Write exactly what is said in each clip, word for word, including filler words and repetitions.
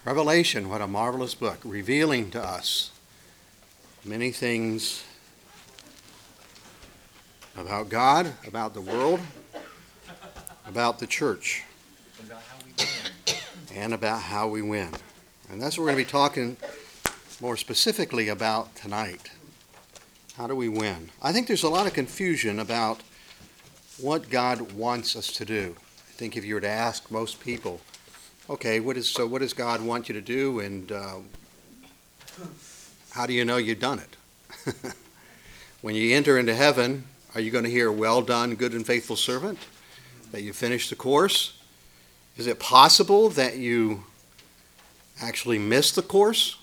Revelation, what a marvelous book, revealing to us many things about God, about the world, about the church, and about how we win. And that's what we're going to be talking more specifically about tonight. How do we win? I think there's a lot of confusion about what God wants us to do. I think if you were to ask most people, okay, what is so what does God want you to do, and uh, how do you know you've done it? When you enter into heaven, are you going to hear, well done, good and faithful servant, that you finished the course? Is it possible that you actually missed the course?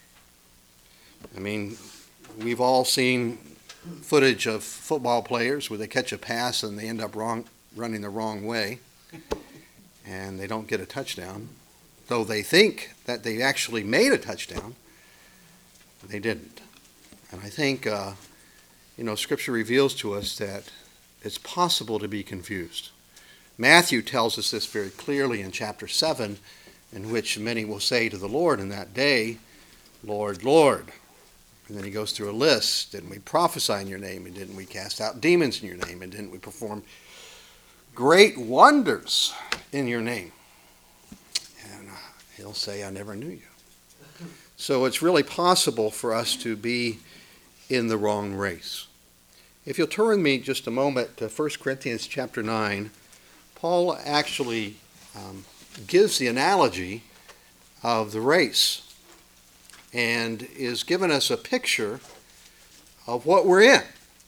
I mean, we've all seen footage of football players where they catch a pass and they end up wrong, running the wrong way, and they don't get a touchdown. Though they think that they actually made a touchdown, they didn't. And I think, uh, you know, Scripture reveals to us that it's possible to be confused. Matthew tells us this very clearly in chapter seven, in which many will say to the Lord in that day, Lord, Lord. And then he goes through a list. Didn't we prophesy in your name? And didn't we cast out demons in your name? And didn't we perform great wonders in your name? And he'll say, I never knew you. So it's really possible for us to be in the wrong race. If you'll turn with me just a moment to First Corinthians chapter nine, Paul actually um, gives the analogy of the race and is giving us a picture of what we're in.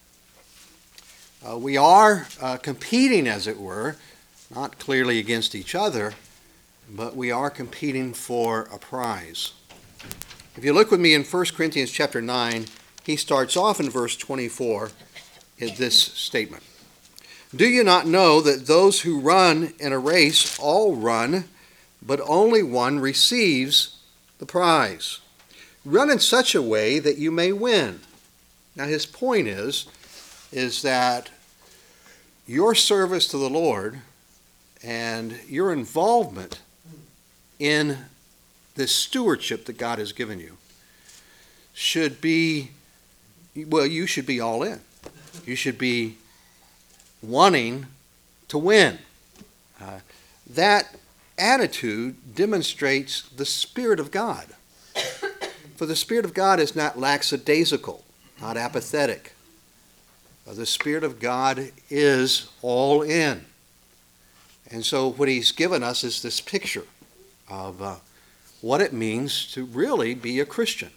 Uh, we are uh, competing, as it were, not clearly against each other, but we are competing for a prize. If you look with me in First Corinthians chapter nine, he starts off in verse twenty-four in this statement. Do you not know that those who run in a race all run, but only one receives the prize? Run in such a way that you may win. Now his point is, is that your service to the Lord and your involvement in this stewardship that God has given you should be, well, you should be all in. You should be wanting to win. Uh, that attitude demonstrates the Spirit of God. For the Spirit of God is not lackadaisical, not apathetic. Uh, the Spirit of God is all in. And so what he's given us is this picture of uh, what it means to really be a Christian.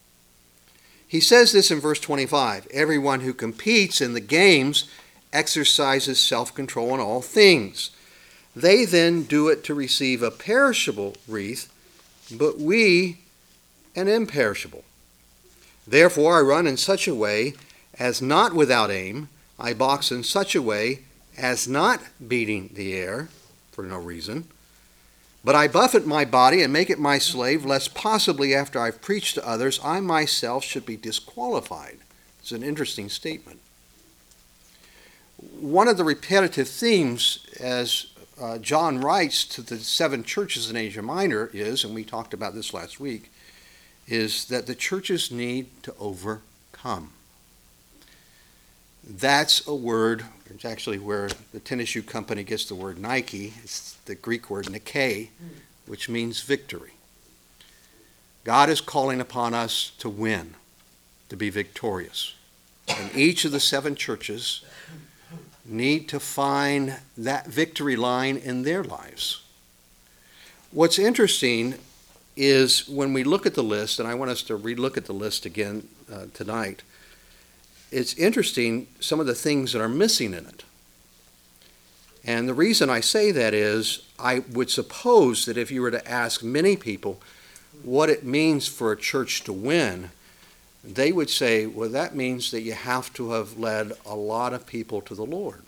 He says this in verse twenty-five, everyone who competes in the games exercises self-control in all things. They then do it to receive a perishable wreath, but we an imperishable. Therefore I run in such a way as not without aim. I box in such a way as not beating the air for no reason. But I buffet my body and make it my slave, lest possibly after I've preached to others, I myself should be disqualified. It's an interesting statement. One of the repetitive themes as uh, John writes to the seven churches in Asia Minor is, and we talked about this last week, is that the churches need to overcome. That's a word, it's actually where the tennis shoe company gets the word Nike. It's the Greek word Nike, which means victory. God is calling upon us to win, to be victorious. And each of the seven churches need to find that victory line in their lives. What's interesting is when we look at the list, and I want us to relook at the list again uh, tonight, it's interesting some of the things that are missing in it. And the reason I say that is I would suppose that if you were to ask many people what it means for a church to win, they would say, well, that means that you have to have led a lot of people to the Lord.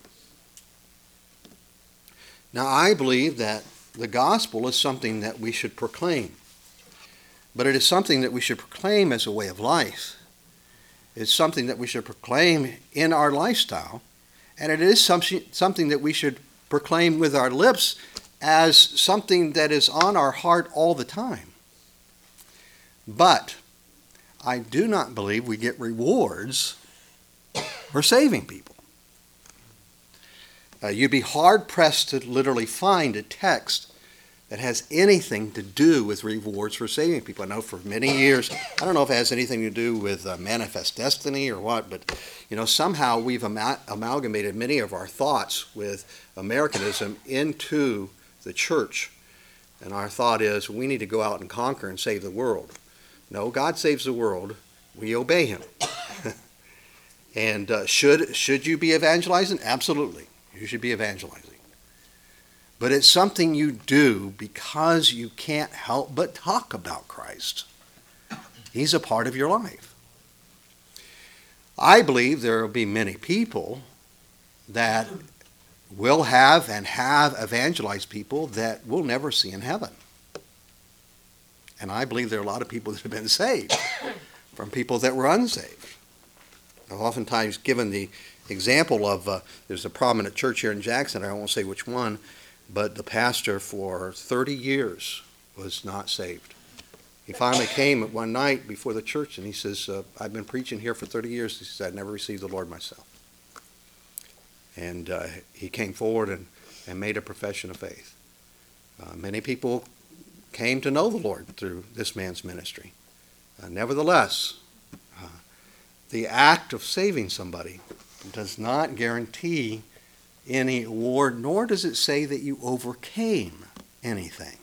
Now, I believe that the gospel is something that we should proclaim. But it is something that we should proclaim as a way of life. It's something that we should proclaim in our lifestyle. And it is something, something that we should proclaim with our lips as something that is on our heart all the time. But I do not believe we get rewards for saving people. Uh, you'd be hard-pressed to literally find a text that has anything to do with rewards for saving people. I know for many years, I don't know if it has anything to do with uh, manifest destiny or what, but you know, somehow we've ama- amalgamated many of our thoughts with Americanism into the church. And our thought is we need to go out and conquer and save the world. No, God saves the world. We obey him. And uh, should should you be evangelizing? Absolutely. You should be evangelizing. But it's something you do because you can't help but talk about Christ. He's a part of your life. I believe there will be many people that will have and have evangelized people that we'll never see in heaven. And I believe there are a lot of people that have been saved from people that were unsaved. I've oftentimes given the example of, uh, there's a prominent church here in Jackson, I won't say which one, but the pastor for thirty years was not saved. He finally came at one night before the church and he says, uh, I've been preaching here for thirty years. He said, I've never received the Lord myself. And uh, he came forward and, and made a profession of faith. Uh, many people came to know the Lord through this man's ministry. Uh, nevertheless, uh, the act of saving somebody does not guarantee any award, nor does it say that you overcame anything.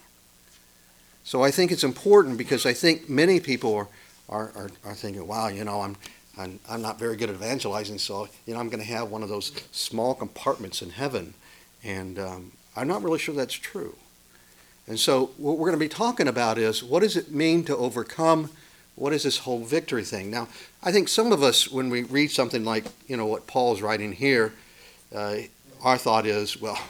So I think it's important because I think many people are, are, are, are thinking, wow, you know, I'm, I'm, I'm not very good at evangelizing, so you know, I'm going to have one of those small compartments in heaven. And um, I'm not really sure that's true. And so what we're going to be talking about is, what does it mean to overcome? What is this whole victory thing? Now, I think some of us, when we read something like, you know, what Paul's writing here, uh, our thought is, well,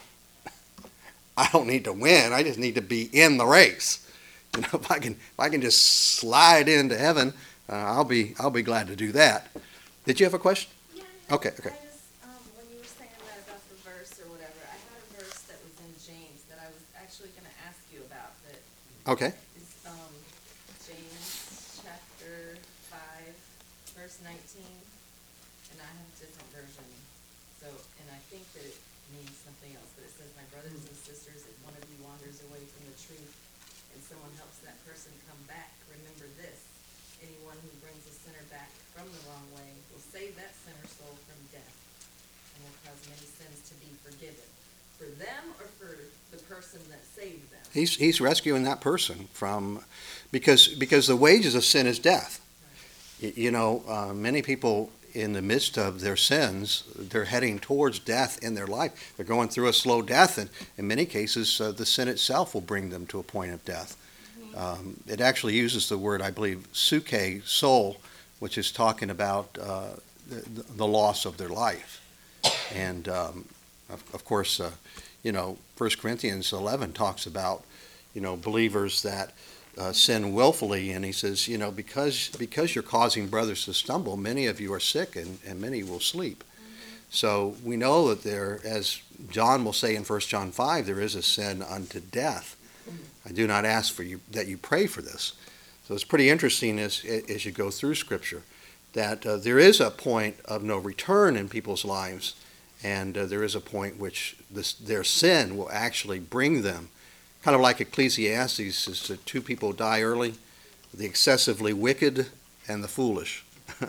I don't need to win. I just need to be in the race. You know, if I can, if I can just slide into heaven, uh, I'll be, I'll be glad to do that. Did you have a question? Yeah. Okay. Okay. I just, um, when you were saying that about the verse or whatever, I had a verse that was in James that I was actually going to ask you about. That Okay. is um, James chapter five, verse nineteen, and I have a different version. So, and I think that it means something else, but it says, "My brothers and sisters, if one of you wanders away from the truth, and someone helps that person come back, remember this: anyone who brings a sinner back from the wrong way will save that sinner's soul from death, and will cause many sins to be forgiven." For them or for the person that saved them? He's he's rescuing that person from, because because the wages of sin is death. Right. You know, uh, many people in the midst of their sins, they're heading towards death in their life. They're going through a slow death, and in many cases, uh, the sin itself will bring them to a point of death. Mm-hmm. Um, it actually uses the word, I believe, suke, soul, which is talking about uh, the, the loss of their life. And um, of, of course, uh, you know, First Corinthians eleven talks about, you know, believers that uh, sin willfully, and he says, you know, because because you're causing brothers to stumble, many of you are sick, and, and many will sleep. Mm-hmm. So we know that there, as John will say in First John five, there is a sin unto death. I do not ask for you that you pray for this. So it's pretty interesting as as you go through Scripture that uh, there is a point of no return in people's lives, and uh, there is a point which this, their sin will actually bring them, kind of like Ecclesiastes is that two people die early, the excessively wicked and the foolish.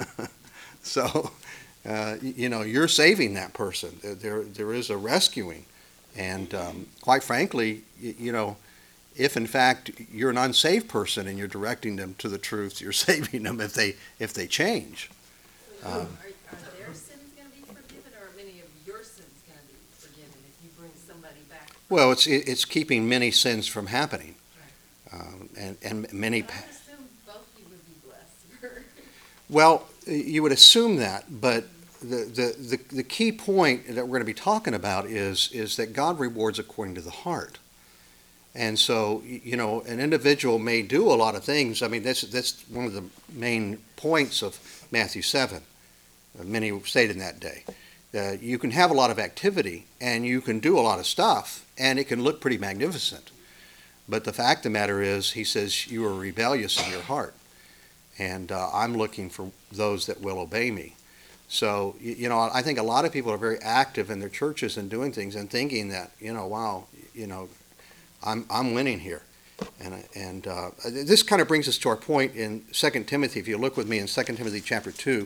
So, uh, you know, you're saving that person. There, there is a rescuing. And um, quite frankly, you, you know, if in fact you're an unsaved person and you're directing them to the truth, you're saving them if they if they change. So Um, are, are their sins going to be forgiven, or are many of your sins going to be forgiven if you bring somebody back? Well, it's it, it's keeping many sins from happening, Right. um, and and many. But I would assume both you would be blessed. Well, you would assume that, but the, the, the, the key point that we're going to be talking about is is that God rewards according to the heart. And so, you know, an individual may do a lot of things. I mean, that's that's one of the main points of Matthew seven. Uh, many stated in that day. Uh, you can have a lot of activity and you can do a lot of stuff and it can look pretty magnificent. But the fact of the matter is, he says, you are rebellious in your heart. and uh, I'm looking for those that will obey me. So, you, you know, I think a lot of people are very active in their churches and doing things and thinking that, you know, wow, you know, I'm I'm winning here. And, and uh, this kind of brings us to our point in Second Timothy. If you look with me in Second Timothy chapter two,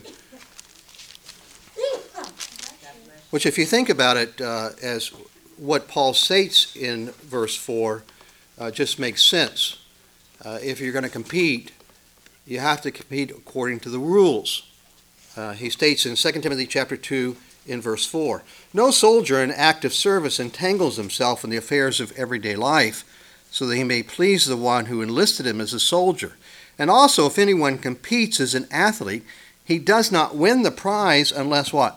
which if you think about it uh, as what Paul states in verse four, uh, just makes sense. Uh, if you're going to compete, you have to compete according to the rules. Uh, he states in Second Timothy chapter two in verse four, "No soldier in active service entangles himself in the affairs of everyday life, so that he may please the one who enlisted him as a soldier. And also, if anyone competes as an athlete, he does not win the prize unless what?"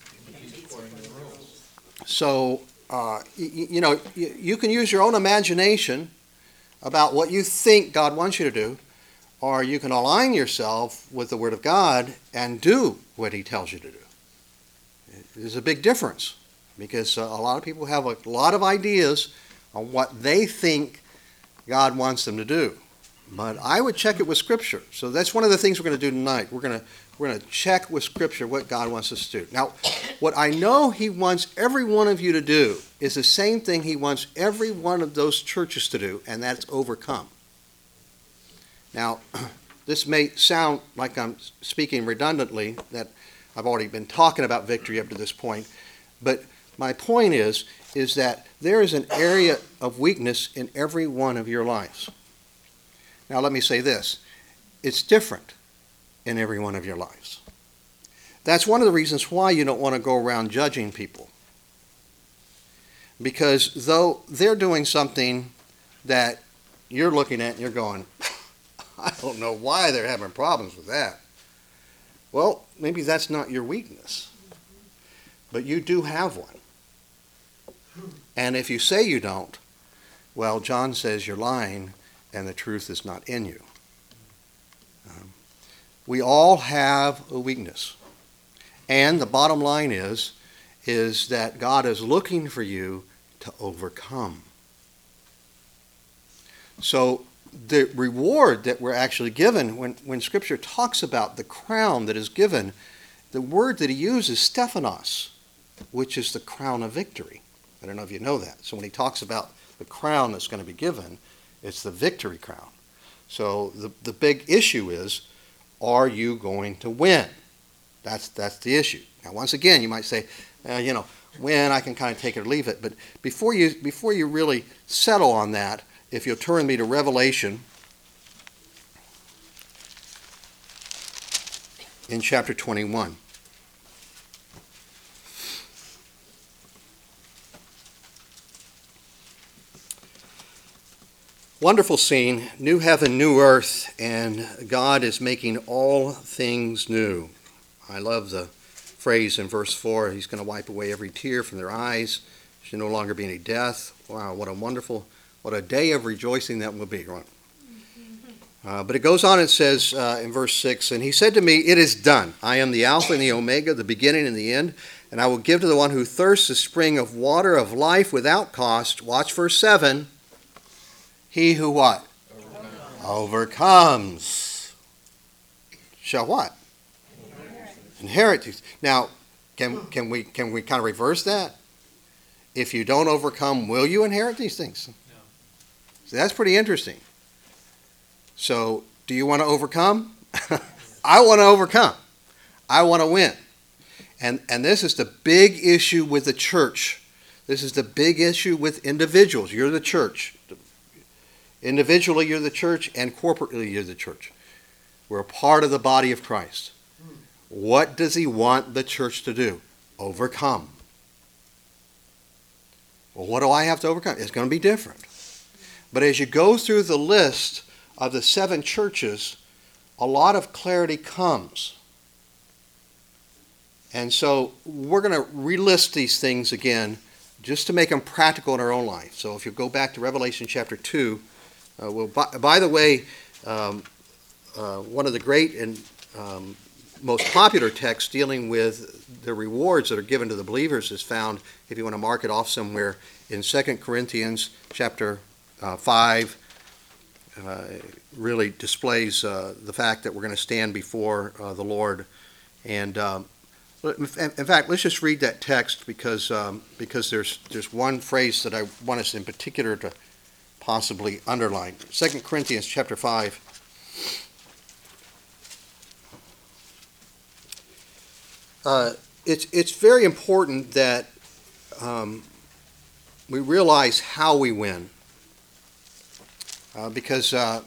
So, uh, you, you know, you, you can use your own imagination about what you think God wants you to do, or you can align yourself with the Word of God and do what He tells you to do. There's a big difference, because uh, a lot of people have a lot of ideas on what they think God wants them to do. But I would check it with Scripture. So that's one of the things we're going to do tonight. We're going to we're going to check with Scripture what God wants us to do. Now, what I know He wants every one of you to do is the same thing He wants every one of those churches to do, and that's overcome. Now, this may sound like I'm speaking redundantly, that I've already been talking about victory up to this point, but my point is, is that there is an area of weakness in every one of your lives. Now, let me say this. It's different in every one of your lives. That's one of the reasons why you don't want to go around judging people. Because though they're doing something that you're looking at and you're going, I don't know why they're having problems with that. Well, maybe that's not your weakness. But you do have one. And if you say you don't, well, John says you're lying and the truth is not in you. Um, we all have a weakness. And the bottom line is, is that God is looking for you to overcome. So the reward that we're actually given, when, when Scripture talks about the crown that is given, the word that he uses, Stephanos, which is the crown of victory. I don't know if you know that. So when he talks about the crown that's going to be given, it's the victory crown. So the, the big issue is, are you going to win? That's that's the issue. Now, once again, you might say, uh, you know, win, I can kind of take it or leave it. But before you before you really settle on that, if you'll turn me to Revelation in chapter twenty-one. Wonderful scene, new heaven, new earth, and God is making all things new. I love the phrase in verse four, he's going to wipe away every tear from their eyes. There should no longer be any death. Wow, what a wonderful, what a day of rejoicing that will be, right? Uh, but it goes on and says uh, in verse six, "And he said to me, it is done. I am the Alpha and the Omega, the beginning and the end, and I will give to the one who thirsts a spring of water of life without cost." Watch verse seven. He who what? Overcomes. Overcomes. Shall what? Inherit these. Now, can can we can we kind of reverse that? If you don't overcome, will you inherit these things? No. So that's pretty interesting. So, do you want to overcome? I want to overcome. I want to win. And and this is the big issue with the church. This is the big issue with individuals. You're the church. Individually, you're the church, and corporately, you're the church. We're a part of the body of Christ. What does he want the church to do? Overcome. Well, what do I have to overcome? It's going to be different. But as you go through the list of the seven churches, a lot of clarity comes. And so we're going to relist these things again just to make them practical in our own life. So if you go back to Revelation chapter two, uh, well, by, by the way, um, uh, one of the great and um, most popular texts dealing with the rewards that are given to the believers is found, if you want to mark it off somewhere, in Second Corinthians chapter uh, five, uh, really displays uh, the fact that we're going to stand before uh, the Lord. And um, in fact, let's just read that text because um, because there's there's one phrase that I want us in particular to possibly underline. Second Corinthians chapter five. Uh, it's it's very important that um, we realize how we win, uh, because uh,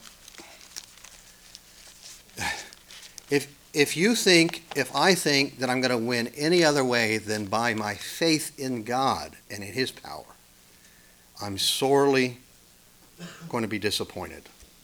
if if you think, if I think that I'm going to win any other way than by my faith in God and in His power, I'm sorely going to be disappointed.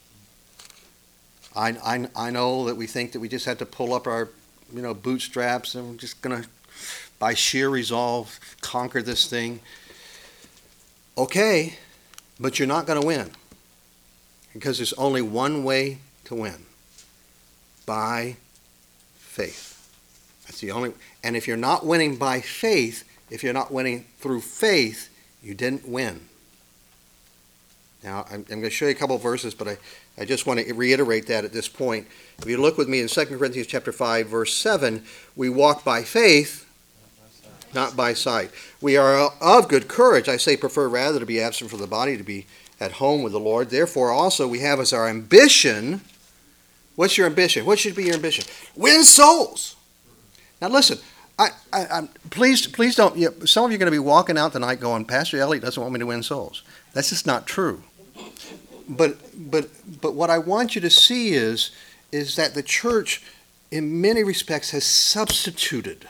I, I, I know that we think that we just have to pull up our, you know, bootstraps and we're just going to, by sheer resolve, conquer this thing. Okay, but you're not going to win because there's only one way to win: by faith. That's the only. And if you're not winning by faith, if you're not winning through faith, you didn't win. Now, I'm, I'm going to show you a couple of verses, but I, I just want to reiterate that at this point. If you look with me in Second Corinthians chapter five, verse seven, we walk by faith, not by sight. We are of good courage. I say, prefer rather to be absent from the body, to be at home with the Lord. Therefore, also, we have as our ambition. What's your ambition? What should be your ambition? Win souls. Now, listen. I, I, I'm, please, please don't. You know, some of you are going to be walking out tonight going, Pastor Elliott doesn't want me to win souls. That's just not true. But, but, but what I want you to see is, is that the church, in many respects, has substituted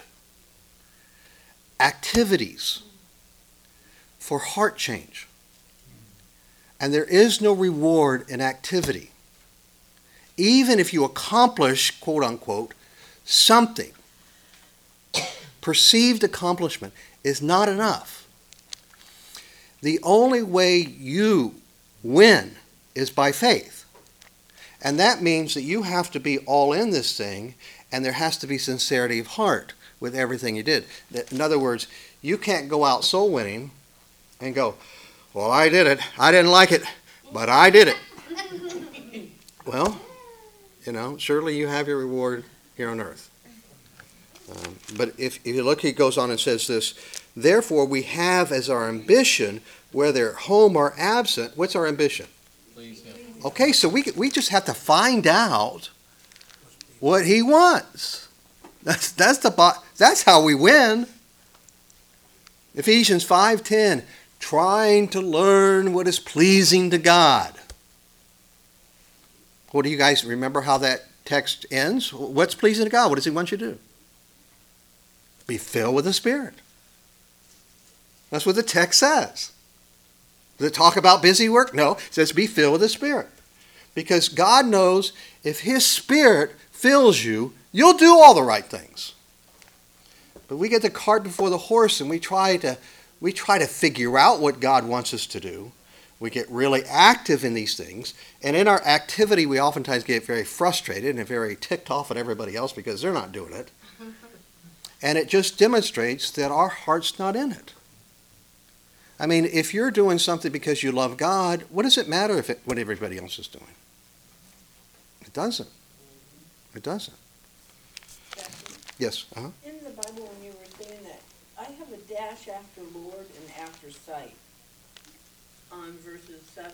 activities for heart change. And there is no reward in activity. Even if you accomplish, quote unquote, something, perceived accomplishment is not enough. The only way you win is by faith. And that means that you have to be all in this thing, and there has to be sincerity of heart with everything you did. In other words, you can't go out soul winning and go, well, I did it. I didn't like it, but I did it. Well, you know, surely you have your reward here on earth. Um, but if, if you look, he goes on and says this, therefore we have as our ambition, whether at home or absent, what's our ambition? Please him. Okay, so we we just have to find out what he wants. That's that's the that's how we win. Ephesians five ten, trying to learn what is pleasing to God. What do you guys remember how that text ends? What's pleasing to God? What does he want you to do? Be filled with the Spirit. That's what the text says. Does it talk about busy work? No, it says be filled with the Spirit. Because God knows if His Spirit fills you, you'll do all the right things. But we get the cart before the horse and we try to we try to figure out what God wants us to do. We get really active in these things. And in our activity, we oftentimes get very frustrated and very ticked off at everybody else because they're not doing it. And it just demonstrates that our heart's not in it. I mean, if you're doing something because you love God, what does it matter if it, what everybody else is doing? It doesn't. It doesn't. Yes. Uh-huh. In the Bible, when you were saying that, I have a dash after Lord and after sight on verses seven.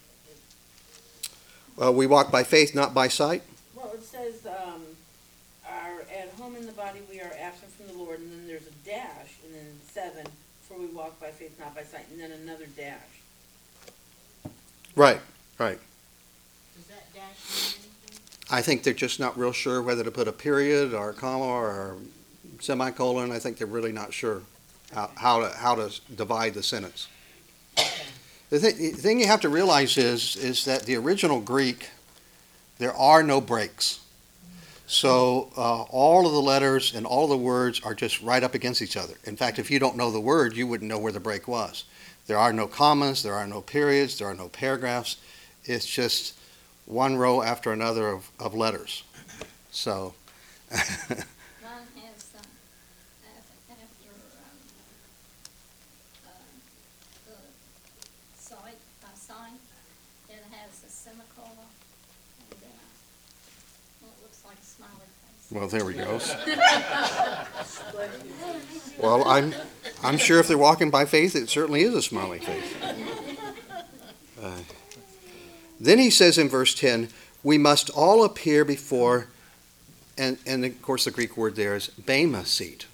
Well, we walk by faith, not by sight. Well, it says, um, are at home in the body, we are absent from the Lord, and then there's a dash, and then seven, for we walk by faith, not by sight, and then another dash. Right, right. Does that dash mean anything? I think they're just not real sure whether to put a period or a comma or a semicolon. I think they're really not sure how, how to how to divide the sentence. The thing, the thing you have to realize is is that the original Greek, there are no breaks. So uh, all of the letters and all the words are just right up against each other. In fact, if you don't know the word, you wouldn't know where the break was. There are no commas, there are no periods, there are no paragraphs. It's just one row after another of, of letters. So. Mine has some, after, after um, uh, the site, by sign, it has a semicolon, and then a, it looks like a smiley face. Well, there we go. Well, I'm, I'm sure if they're walking by faith, it certainly is a smiley face. Uh, then he says in verse ten, we must all appear before, and, and of course the Greek word there is bema seat.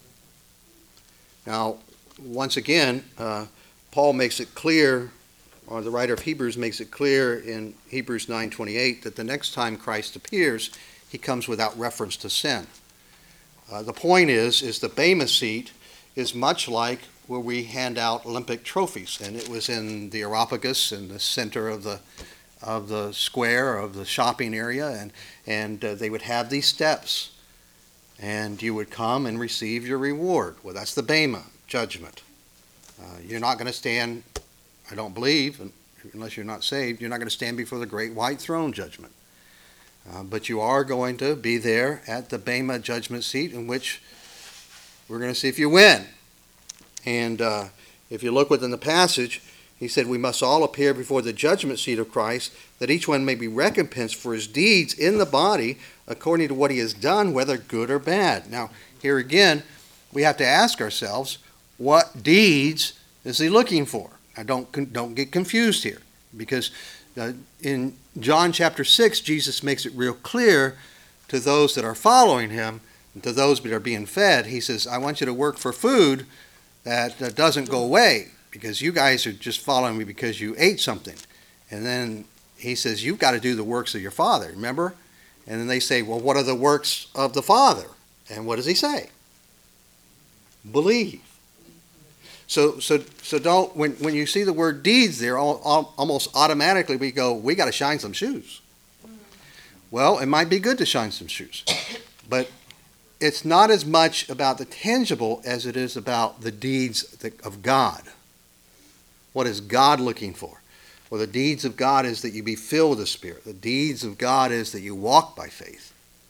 Now, once again, uh, Paul makes it clear, or the writer of Hebrews makes it clear in Hebrews nine twenty-eight, that the next time Christ appears, he comes without reference to sin. Uh, the point is, is the bema seat is much like where we hand out Olympic trophies, and it was in the Areopagus in the center of the of the square of the shopping area, and and uh, they would have these steps, and you would come and receive your reward. Well, that's the bema judgment. Uh, you're not going to stand, I don't believe, unless you're not saved, you're not going to stand before the great white throne judgment. Uh, but you are going to be there at the bema judgment seat, in which we're going to see if you win. And uh, if you look within the passage, he said, we must all appear before the judgment seat of Christ, that each one may be recompensed for his deeds in the body, according to what he has done, whether good or bad. Now, here again, we have to ask ourselves, what deeds is he looking for? Now, don't, don't get confused here, because uh, in John chapter six, Jesus makes it real clear to those that are following him, and to those that are being fed. He says, I want you to work for food that uh, doesn't go away, because you guys are just following me because you ate something. And then he says, you've got to do the works of your Father, remember? And then they say, well, what are the works of the Father? And what does he say? Believe. So so so don't, when, when you see the word deeds there, all, all, almost automatically we go, we got to shine some shoes. Well, it might be good to shine some shoes, but it's not as much about the tangible as it is about the deeds of God. What is God looking for? Well, the deeds of God is that you be filled with the Spirit. The deeds of God is that you walk by faith.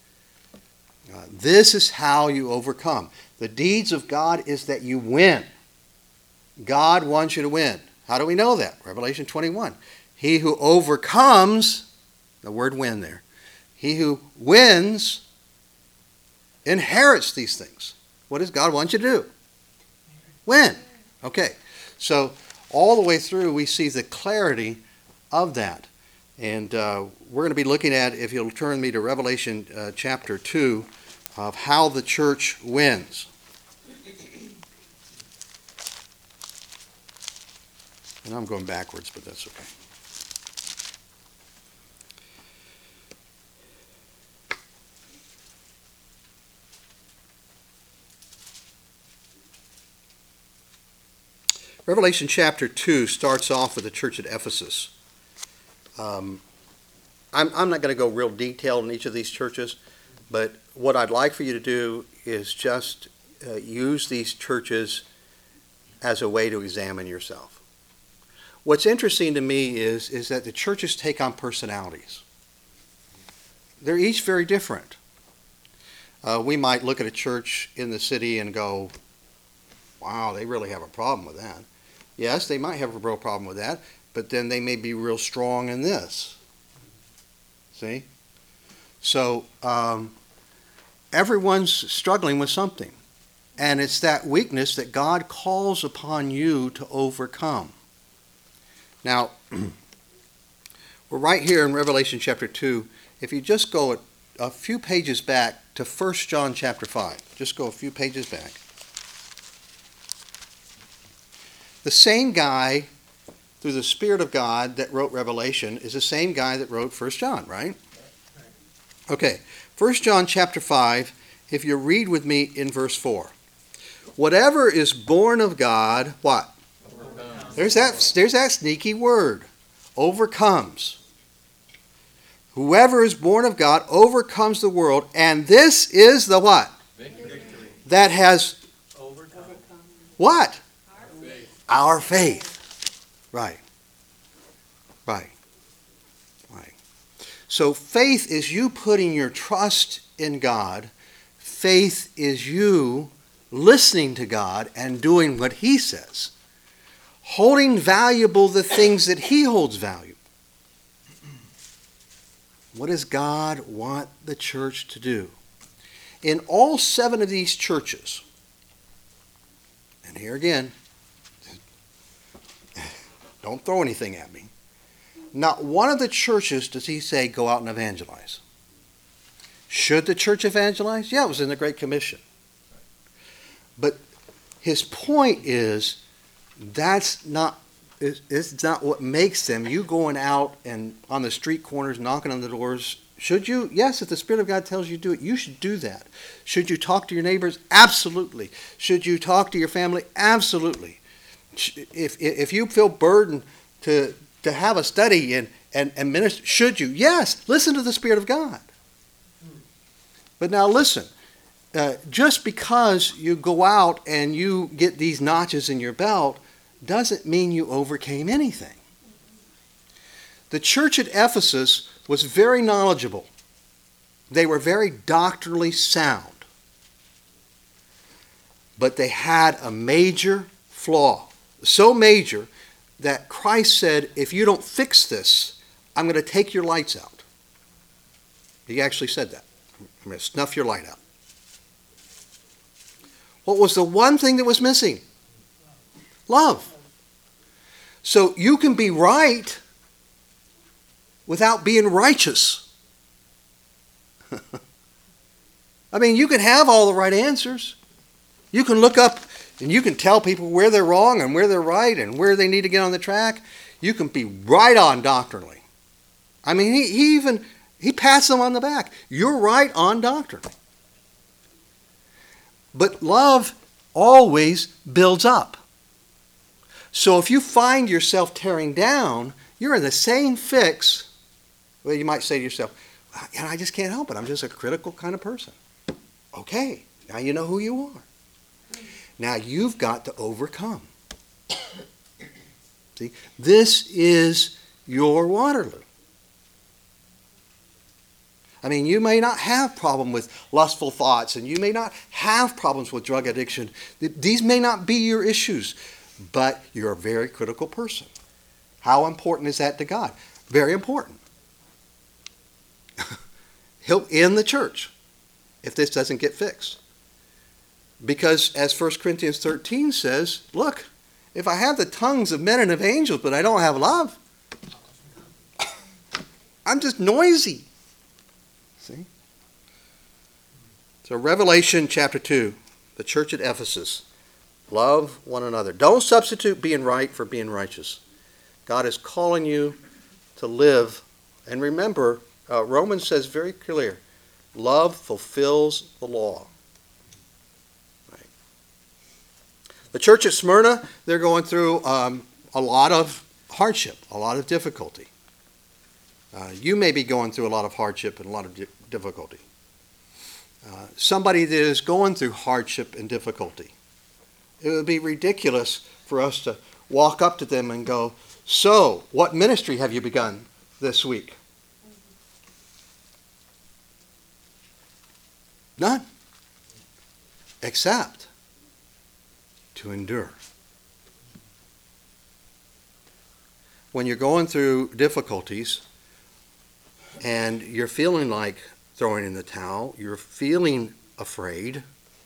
Uh, this is how you overcome. The deeds of God is that you win. God wants you to win. How do we know that? Revelation twenty-one. He who overcomes, the word win there, he who wins inherits these things. What does God want you to do? Win. Okay. So all the way through we see the clarity of that. And uh, we're going to be looking at, if you'll turn me to Revelation uh, chapter two, of how the church wins. And I'm going backwards, but that's okay. Revelation chapter two starts off with the church at Ephesus. Um, I'm, I'm not going to go real detailed in each of these churches, but what I'd like for you to do is just uh, use these churches as a way to examine yourself. What's interesting to me is, is that the churches take on personalities. They're each very different. Uh, we might look at a church in the city and go, wow, they really have a problem with that. Yes, they might have a real problem with that, but then they may be real strong in this. See? So um, everyone's struggling with something. And it's that weakness that God calls upon you to overcome. Now, we're right here in Revelation chapter two. If you just go a, a few pages back to First John chapter five. Just go a few pages back. The same guy, through the Spirit of God, that wrote Revelation is the same guy that wrote First John, right? Okay, First John chapter five, if you read with me in verse four. Whatever is born of God, what? Overcomes. There's that, there's that sneaky word. Overcomes. Whoever is born of God overcomes the world, and this is the what? Victory. That has overcome. What? Our faith. Our faith. Right. Right. Right. So faith is you putting your trust in God. Faith is you listening to God and doing what He says. Holding valuable the things that He holds valuable. What does God want the church to do? In all seven of these churches, and here again, don't throw anything at me. Not one of the churches does he say go out and evangelize. Should the church evangelize? Yeah, it was in the Great Commission. But his point is that's not it's not what makes them. You going out and on the street corners, knocking on the doors. Should you? Yes, if the Spirit of God tells you to do it, you should do that. Should you talk to your neighbors? Absolutely. Should you talk to your family? Absolutely. If if you feel burdened to to have a study and, and, and minister, should you? Yes, listen to the Spirit of God. But now listen, uh, just because you go out and you get these notches in your belt doesn't mean you overcame anything. The church at Ephesus was very knowledgeable. They were very doctrinally sound. But they had a major flaw. So major that Christ said, if you don't fix this, I'm going to take your lights out. He actually said that. I'm going to snuff your light out. What was the one thing that was missing? Love. So you can be right without being righteous. I mean, you can have all the right answers. You can look up and you can tell people where they're wrong and where they're right and where they need to get on the track. You can be right on doctrinally. I mean, he, he even, he pats them on the back. You're right on doctrinally. But love always builds up. So if you find yourself tearing down, you're in the same fix. Well, you might say to yourself, I just can't help it. I'm just a critical kind of person. Okay, now you know who you are. Now you've got to overcome. See, this is your Waterloo. I mean, you may not have problem with lustful thoughts, and you may not have problems with drug addiction. These may not be your issues, but you're a very critical person. How important is that to God? Very important. He'll end the church if this doesn't get fixed. Because as First Corinthians thirteen says, look, if I have the tongues of men and of angels, but I don't have love, I'm just noisy. See? So Revelation chapter two, the church at Ephesus, love one another. Don't substitute being right for being righteous. God is calling you to live. And remember, uh, Romans says very clear, love fulfills the law. Right. The church at Smyrna, they're going through um, a lot of hardship, a lot of difficulty. Uh, you may be going through a lot of hardship and a lot of di- difficulty. Uh, somebody that is going through hardship and difficulty, it would be ridiculous for us to walk up to them and go, so, what ministry have you begun this week? None. Except to endure. When you're going through difficulties and you're feeling like throwing in the towel, you're feeling afraid,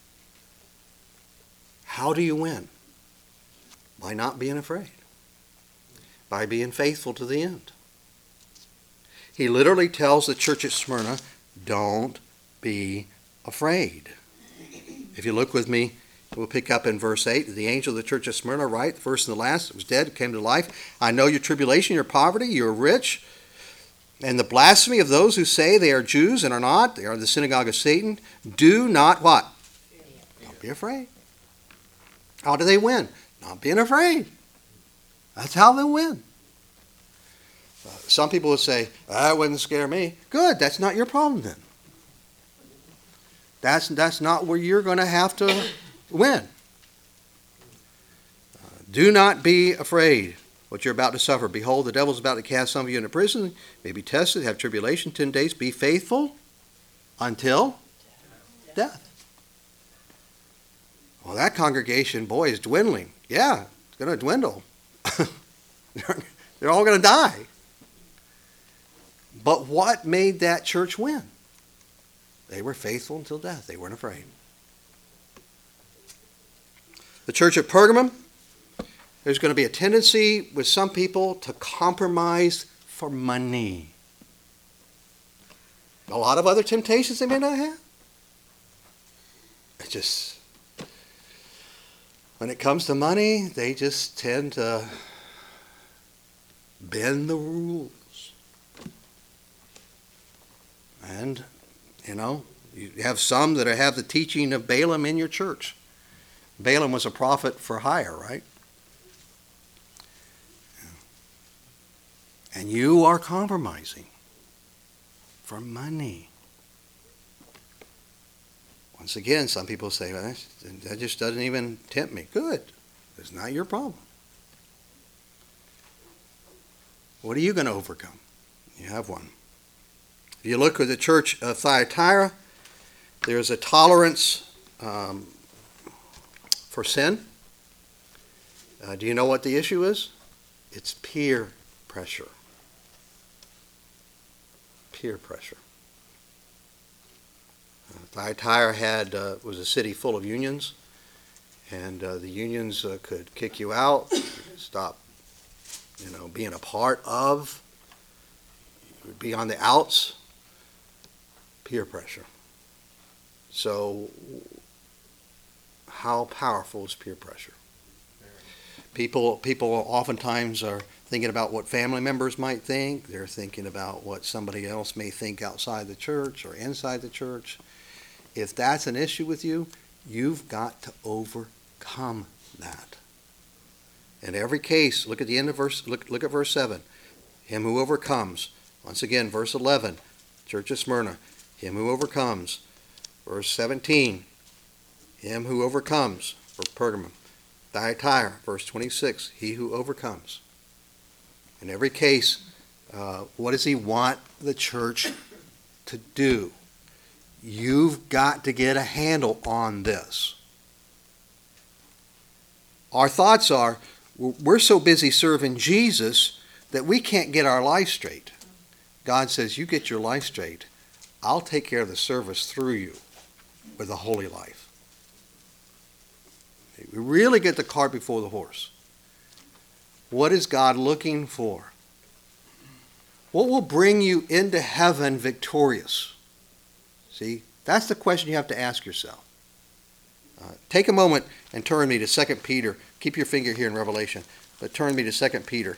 how do you win? By not being afraid. By being faithful to the end. He literally tells the church at Smyrna, don't be afraid. If you look with me, we'll pick up in verse eight. The angel of the church of Smyrna, right, the first and the last, was dead, came to life. I know your tribulation, your poverty, you are rich, and the blasphemy of those who say they are Jews and are not, they are the synagogue of Satan. Do not what? Don't be afraid. How do they win? Not being afraid. That's how they win. Uh, some people would say, that wouldn't scare me. Good, that's not your problem then. That's, that's not where you're going to have to win. Uh, do not be afraid what you're about to suffer. Behold, the devil is about to cast some of you into prison. May be tested, have tribulation, ten days. Be faithful until death. Well, that congregation, boy, is dwindling. Yeah, it's going to dwindle. They're all going to die. But what made that church win? They were faithful until death. They weren't afraid. The church at Pergamum, there's going to be a tendency with some people to compromise for money. A lot of other temptations they may not have. It just, when it comes to money, they just tend to bend the rules. And, you know, you have some that have the teaching of Balaam in your church. Balaam was a prophet for hire, right? And you are compromising for money. Once again, some people say, well, that just doesn't even tempt me. Good. It's not your problem. What are you going to overcome? You have one. If you look at the church of Thyatira, there's a tolerance um, for sin. Uh, do you know what the issue is? It's peer pressure. Peer pressure. Uh, Thyatira had uh, was a city full of unions, and uh, the unions uh, could kick you out, stop, you know, being a part of. You would be on the outs. Peer pressure. So, how powerful is peer pressure? People, people oftentimes are thinking about what family members might think. They're thinking about what somebody else may think outside the church or inside the church. If that's an issue with you, you've got to overcome that. In every case, look at the end of verse. Look, look at verse seven. Him who overcomes. Once again, verse eleven. Church of Smyrna. Him who overcomes. Verse seventeen. Him who overcomes. For Pergamum. Thyatira, verse twenty-six, he who overcomes. In every case, uh, what does he want the church to do? You've got to get a handle on this. Our thoughts are, we're so busy serving Jesus that we can't get our life straight. God says, you get your life straight. I'll take care of the service through you with a holy life. We really get the cart before the horse. What is God looking for? What will bring you into heaven victorious? See, that's the question you have to ask yourself. Uh, take a moment and turn me to Second Peter. Keep your finger here in Revelation, but turn me to Second Peter.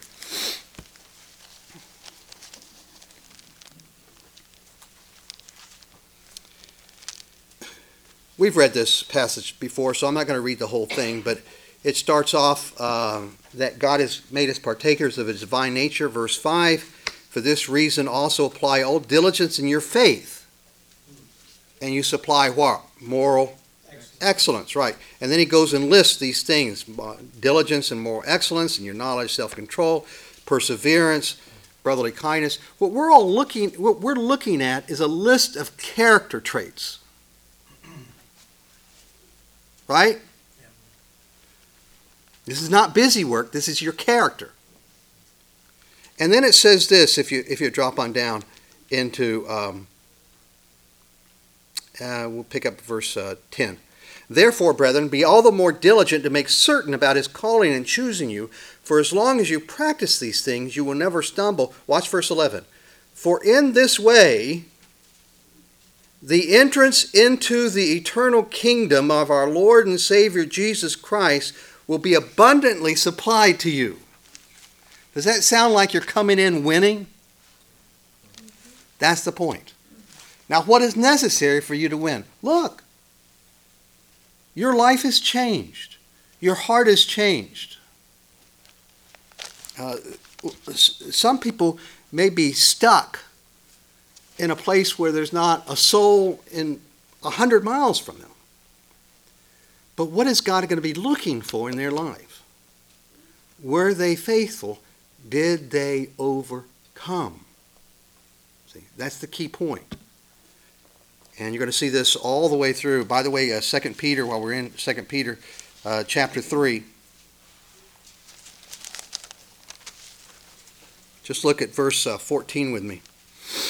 We've read this passage before, so I'm not going to read the whole thing, but it starts off uh, that God has made us partakers of His divine nature. Verse five, for this reason also apply all diligence in your faith. And you supply what? Moral excellence. excellence, right. And then he goes and lists these things, diligence and moral excellence, and your knowledge, self-control, perseverance, brotherly kindness. What we're all looking, what we're looking at is a list of character traits. Right? Yeah. This is not busy work. This is your character. And then it says this, if you if you drop on down into, um, uh, we'll pick up verse uh, ten. Therefore, brethren, be all the more diligent to make certain about His calling and choosing you. For as long as you practice these things, you will never stumble. Watch verse eleven. For in this way, the entrance into the eternal kingdom of our Lord and Savior Jesus Christ will be abundantly supplied to you. Does that sound like you're coming in winning? That's the point. Now, what is necessary for you to win? Look, your life has changed. Your heart has changed. Uh, some people may be stuck in a place where there's not a soul in a hundred miles from them. But what is God going to be looking for in their life? Were they faithful? Did they overcome? See, that's the key point. And you're going to see this all the way through. By the way, uh, Second Peter, while we're in Second Peter, uh, chapter three. Just look at verse uh, fourteen with me.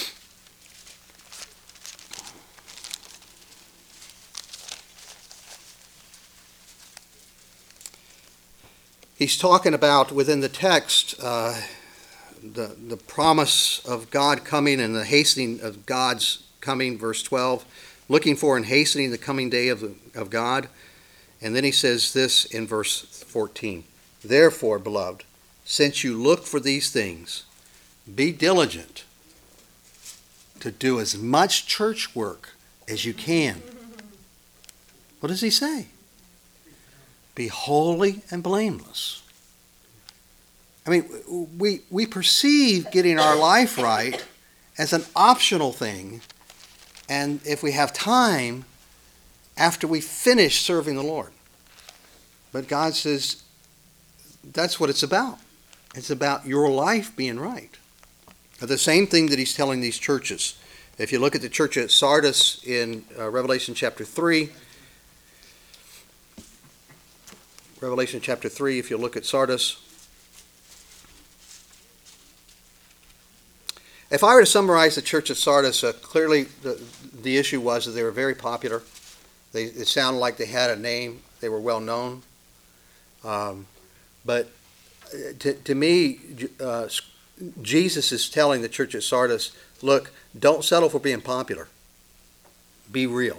he's talking about within the text uh, the, the promise of God coming and the hastening of God's coming, verse twelve, looking for and hastening the coming day of, the, of God. And then he says this in verse fourteen, therefore, beloved, since you look for these things, be diligent to do as much church work as you can. What does he say? Be holy and blameless. I mean, we, we perceive getting our life right as an optional thing, and if we have time, after we finish serving the Lord. But God says that's what it's about. It's about your life being right. The same thing that he's telling these churches. If you look at the church at Sardis in uh, Revelation chapter three, Revelation chapter three, if you look at Sardis, if I were to summarize the church at Sardis, uh, clearly the, the issue was that they were very popular. They, it sounded like they had a name. They were well known. Um, but to, to me, uh, Jesus is telling the church at Sardis, look, don't settle for being popular. Be real.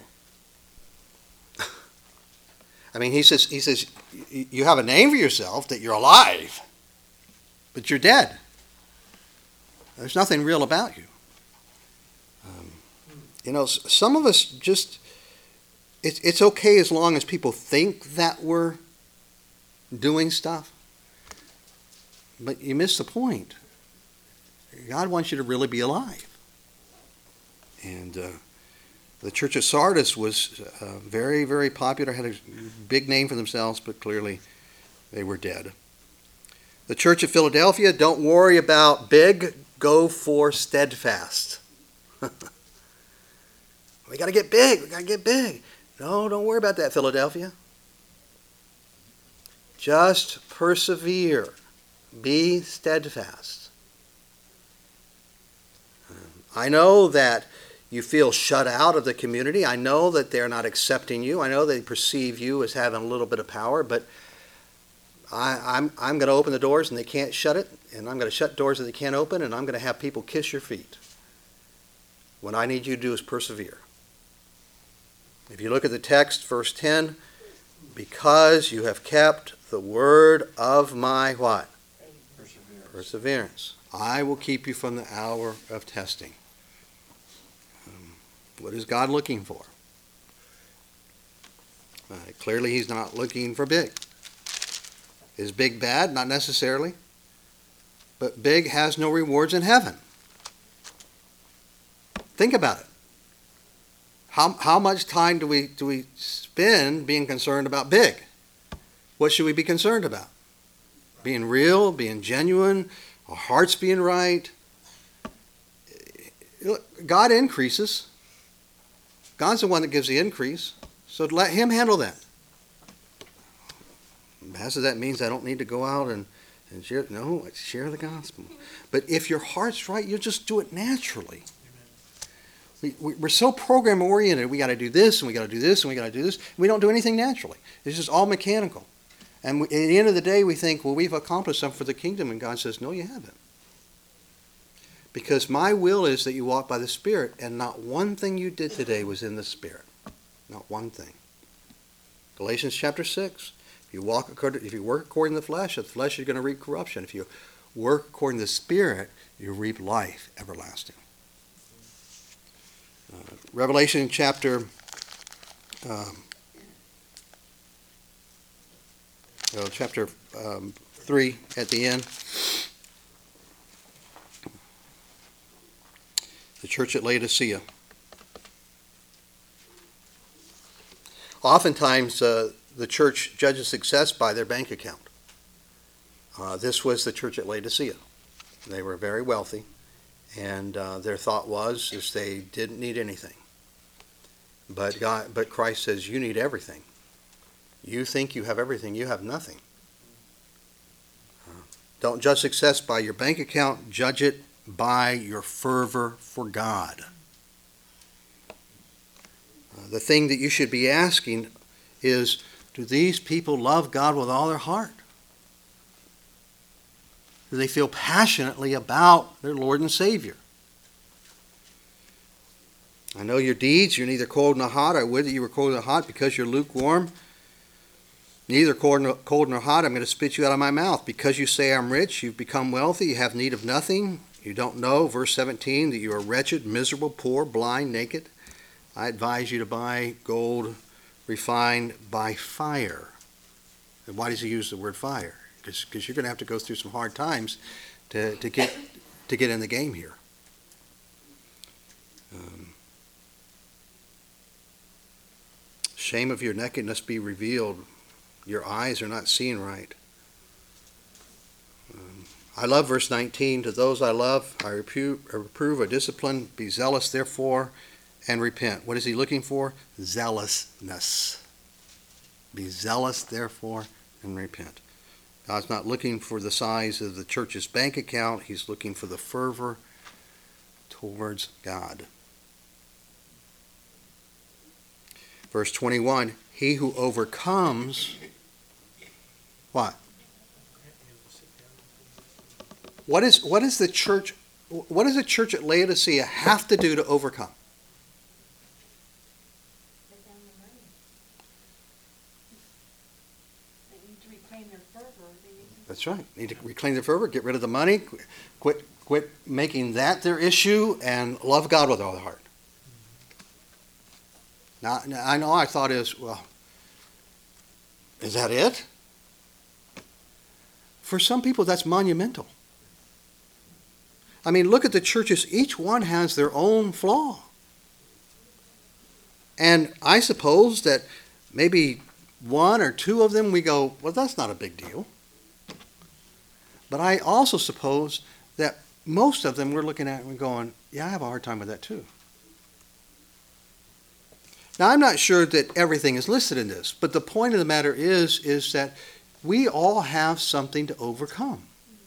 I mean, he says, he says, you have a name for yourself that you're alive, but you're dead. There's nothing real about you. Um, you know, some of us just, it's it's okay as long as people think that we're doing stuff. But you miss the point. God wants you to really be alive. And uh, the church of Sardis was uh, very, very popular, had a big name for themselves, but clearly they were dead. The church of Philadelphia, don't worry about big, go for steadfast. We got to get big, we got to get big. No, don't worry about that, Philadelphia. Just persevere. Be steadfast. I know that you feel shut out of the community. I know that they're not accepting you. I know they perceive you as having a little bit of power, but I, I'm, I'm going to open the doors and they can't shut it, and I'm going to shut doors that they can't open, and I'm going to have people kiss your feet. What I need you to do is persevere. If you look at the text, verse ten, because you have kept the word of my what? Perseverance. Perseverance. I will keep you from the hour of testing. Um, what is God looking for? Uh, clearly he's not looking for big. Is big bad? Not necessarily. But big has no rewards in heaven. Think about it. How how much time do we do we spend being concerned about big? What should we be concerned about? Being real, being genuine, our hearts being right. God increases. God's the one that gives the increase. So let him handle that. Pastor, that means I don't need to go out and, and share. No, share the gospel. But if your heart's right, you'll just do it naturally. We, we, we're so program oriented. We got to do this, and we got to do this, and we got to do this. We don't do anything naturally. It's just all mechanical. And we, at the end of the day, we think, well, we've accomplished something for the kingdom. And God says, no, you haven't. Because my will is that you walk by the Spirit, and not one thing you did today was in the Spirit. Not one thing. Galatians chapter six. If you walk according, if you work according to the flesh, the flesh is going to reap corruption. If you work according to the Spirit, you reap life everlasting. Uh, Revelation chapter um, uh, chapter um, three at the end. The church at Laodicea. Oftentimes, uh, the church judges success by their bank account. Uh, this was the church at Laodicea. They were very wealthy, and uh, their thought was is they didn't need anything. But God, but Christ says you need everything. You think you have everything, you have nothing. Uh, don't judge success by your bank account. Judge it by your fervor for God. Uh, the thing that you should be asking is, do these people love God with all their heart? Do they feel passionately about their Lord and Savior? I know your deeds. You're neither cold nor hot. I would that you were cold nor hot because you're lukewarm. Neither cold nor, cold nor hot, I'm going to spit you out of my mouth. Because you say I'm rich, you've become wealthy, you have need of nothing. You don't know, verse seventeen, that you are wretched, miserable, poor, blind, naked. I advise you to buy gold refined by fire. And why does he use the word fire? Because you're going to have to go through some hard times to, to get to get in the game here. Um, shame of your nakedness be revealed. Your eyes are not seeing right. Um, I love verse nineteen. To those I love, I reprove, I reprove, I discipline. Be zealous, therefore, and repent. What is he looking for? Zealousness. Be zealous, therefore, and repent. God's not looking for the size of the church's bank account. He's looking for the fervor towards God. Verse twenty-one, he who overcomes, what? What is, what is the church, what does the church at Laodicea have to do to overcome? Lay down the money. They need to reclaim their fervor. They need to- That's right. Need to reclaim their fervor, get rid of the money, quit, quit, quit making that their issue, and love God with all their heart. Now, now, I know I thought is, well, is that it? For some people, that's monumental. I mean, look at the churches. Each one has their own flaw. And I suppose that maybe one or two of them we go, well, that's not a big deal. But I also suppose that most of them we're looking at and going, yeah, I have a hard time with that too. Now, I'm not sure that everything is listed in this, but the point of the matter is, is that we all have something to overcome.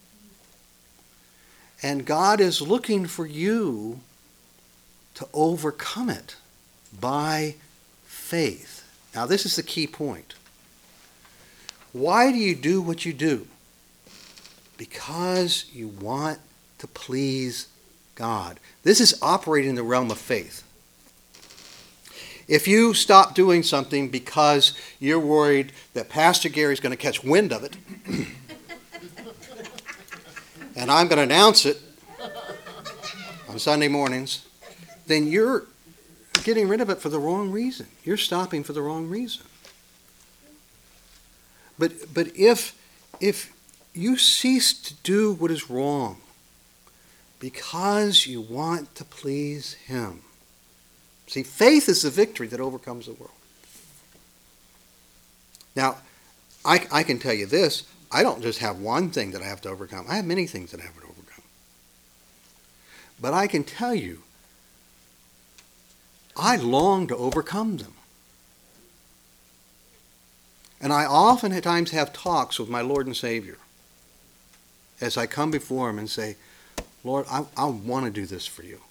And God is looking for you to overcome it by faith. Now, this is the key point. Why do you do what you do? Because you want to please God. This is operating in the realm of faith. If you stop doing something because you're worried that Pastor Gary's going to catch wind of it, and I'm going to announce it on Sunday mornings, then you're getting rid of it for the wrong reason. You're stopping for the wrong reason. But but if if you cease to do what is wrong because you want to please Him, see, faith is the victory that overcomes the world. Now, I, I can tell you this. I don't just have one thing that I have to overcome. I have many things that I have to overcome. But I can tell you, I long to overcome them. And I often at times have talks with my Lord and Savior as I come before Him and say, Lord, I, I want to do this for you.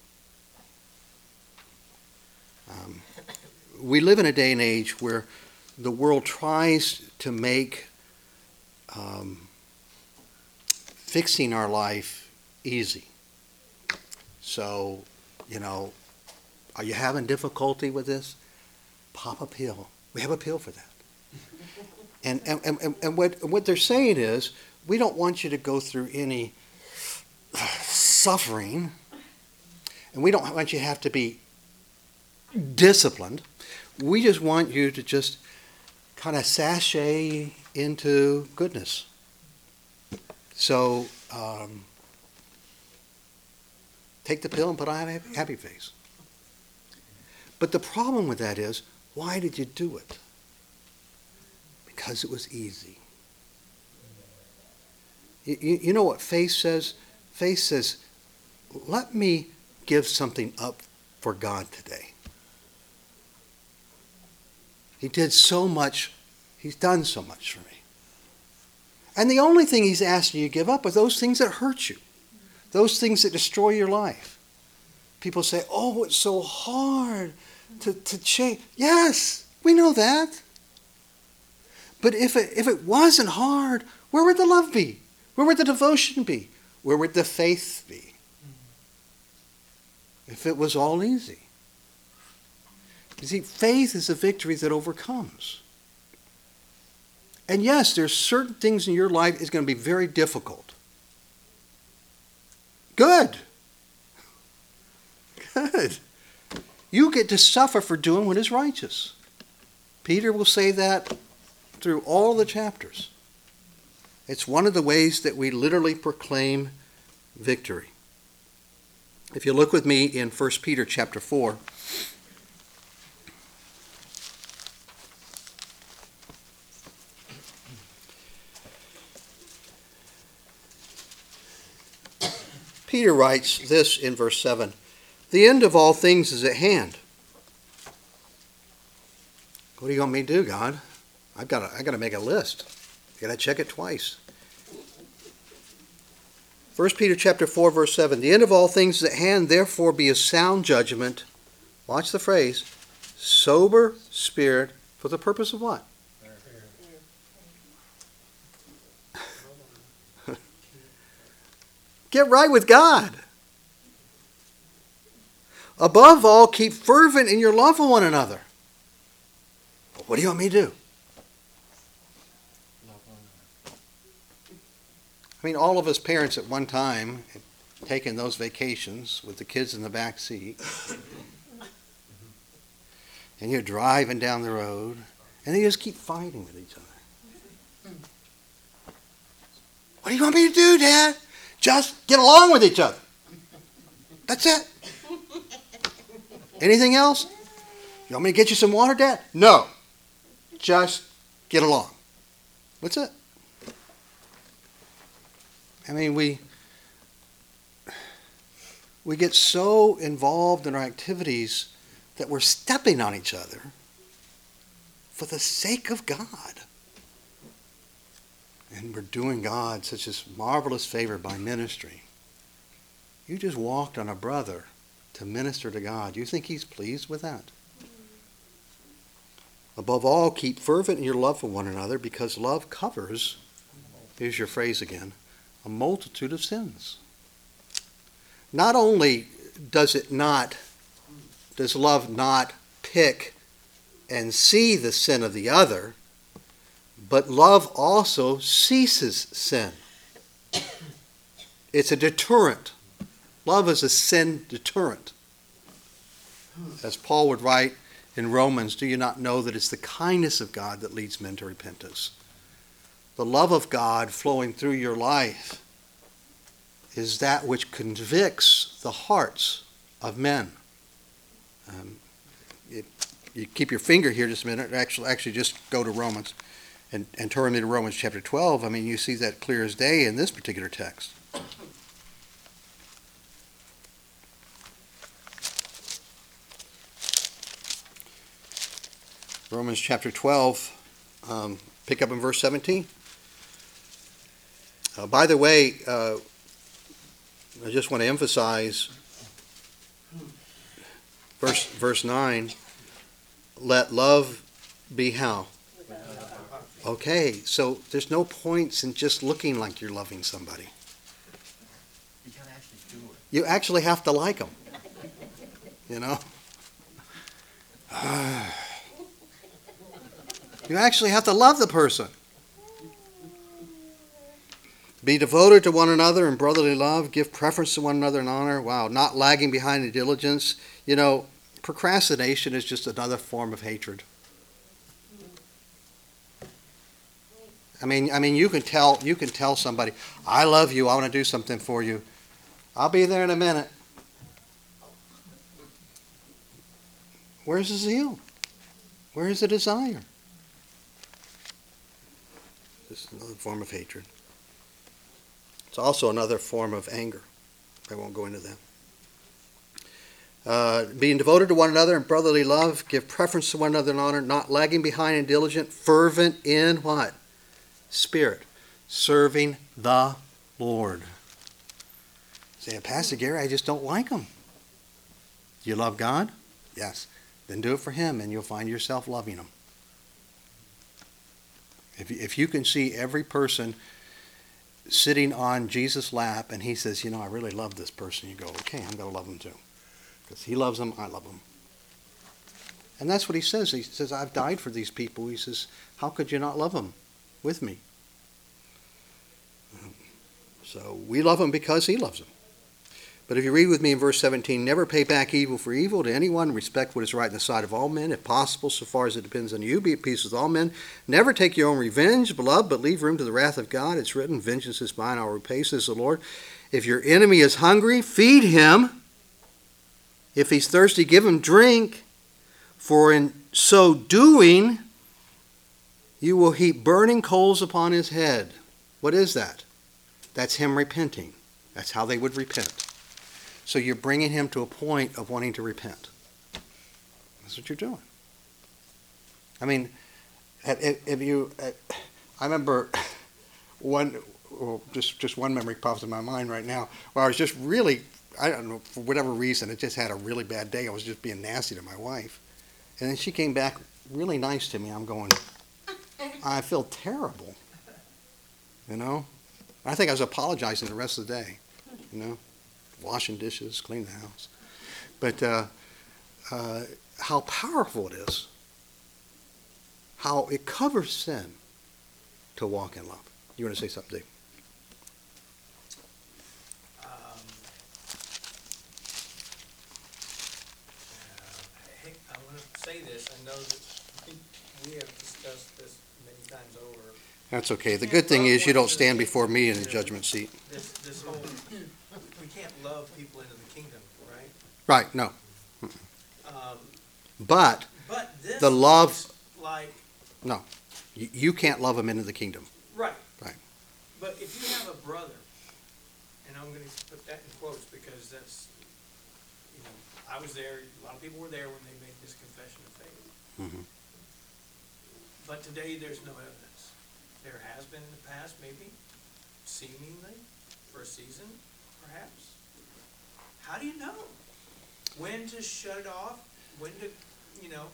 Um, we live in a day and age where the world tries to make um, fixing our life easy. So, you know, are you having difficulty with this? Pop a pill. We have a pill for that. And, and, and, and what, what they're saying is, we don't want you to go through any suffering, and we don't want you to have to be disciplined. We just want you to just kind of sashay into goodness. So um, take the pill and put on a happy face. But the problem with that is, why did you do it? Because it was easy. You, you, you know what faith says? Faith says, let me give something up for God today. He did so much. He's done so much for me. And the only thing He's asking you to give up are those things that hurt you. Those things that destroy your life. People say, oh, it's so hard to, to change. Yes, we know that. But if it, if it wasn't hard, where would the love be? Where would the devotion be? Where would the faith be? If it was all easy. You see, faith is a victory that overcomes. And yes, there's certain things in your life is going to be very difficult. Good. Good. You get to suffer for doing what is righteous. Peter will say that through all the chapters. It's one of the ways that we literally proclaim victory. If you look with me in First Peter chapter four, Peter writes this in verse seven, "The end of all things is at hand." What do you want me to do, God? I've got to, I've got to make a list. I've got to check it twice. First Peter chapter four, verse seven, "The end of all things is at hand, therefore be of sound judgment." Watch the phrase. "Sober spirit," for the purpose of what? Get right with God. "Above all, keep fervent in your love for one another." What do you want me to do? I mean, all of us parents at one time had taken those vacations with the kids in the back seat. And you're driving down the road, and they just keep fighting with each other. What do you want me to do, Dad? Just get along with each other. That's it. Anything else? You want me to get you some water, Dad? No. Just get along. That's it. I mean, we we get so involved in our activities that we're stepping on each other for the sake of God. And we're doing God such a marvelous favor by ministry. You just walked on a brother to minister to God. You think he's pleased with that? "Above all, keep fervent in your love for one another, because love covers," here's your phrase again, "a multitude of sins." Not only does it not, does love not pick and see the sin of the other, but love also ceases sin. It's a deterrent. Love is a sin deterrent. As Paul would write in Romans, "Do you not know that it's the kindness of God that leads men to repentance?" The love of God flowing through your life is that which convicts the hearts of men. Um, it, you keep your finger here just a minute. Actually, actually just go to Romans and, and turn me to Romans chapter twelve. I mean, you see that clear as day in this particular text. Romans chapter twelve, um, pick up in verse seventeen. Uh, by the way, uh, I just want to emphasize verse verse nine. Let love be how? Okay, so there's no points in just looking like you're loving somebody. You gotta actually do it. You actually have to like them. You know? You actually have to love the person. Be devoted to one another in brotherly love. Give preference to one another in honor. Wow, not lagging behind in diligence. You know, procrastination is just another form of hatred. I mean, I mean, you can tell you can tell somebody, "I love you. I want to do something for you. I'll be there in a minute." Where's the zeal? Where's the desire? This is another form of hatred. It's also another form of anger. I won't go into that. Uh, being devoted to one another in brotherly love, give preference to one another in honor, not lagging behind and diligent, fervent in what? Spirit. Serving the Lord. Say, "Pastor Gary, I just don't like him." Do you love God? Yes. Then do it for him and you'll find yourself loving him. If you, if you can see every person sitting on Jesus' lap and he says, you know, I really love this person, you go, okay, I'm going to love him too. Because he loves them, I love him. And that's what he says. He says, I've died for these people. He says, how could you not love them with me? So we love them because he loves them. But if you read with me in verse seventeen, never pay back evil for evil to anyone. Respect what is right in the sight of all men. If possible, so far as it depends on you, be at peace with all men. Never take your own revenge, beloved, but leave room to the wrath of God. It's written, vengeance is mine, I'll repay, says the Lord. If your enemy is hungry, feed him. If he's thirsty, give him drink. For in so doing, you will heap burning coals upon his head. What is that? That's him repenting. That's how they would repent. So you're bringing him to a point of wanting to repent. That's what you're doing. I mean, if, if you, I remember one, well, just just one memory pops in my mind right now, where I was just really, I don't know, for whatever reason, it just had a really bad day. I was just being nasty to my wife. And then she came back really nice to me. I'm going, I feel terrible. You know? I think I was apologizing the rest of the day. You know? Washing dishes, clean the house. But uh, uh, how powerful it is. How it covers sin to walk in love. You want to say something, Dave? Um, uh, I, I want to say this. I know that we have discussed this many times over. That's okay. The good thing is you don't stand before me in the judgment seat. This, this whole, we can't love people into the kingdom, right? Right, no. Um, But but this The love- is like, you, you can't love them into the kingdom. right. Right. But if you have a brother, and I'm going to put that in quotes because that's, you know, I was there, a lot of people were there when they made this confession of faith. Mhm. But today, there's no evidence. There has been in the past, maybe, seemingly, for a season, perhaps. How do you know? When to shut it off? When to, you know,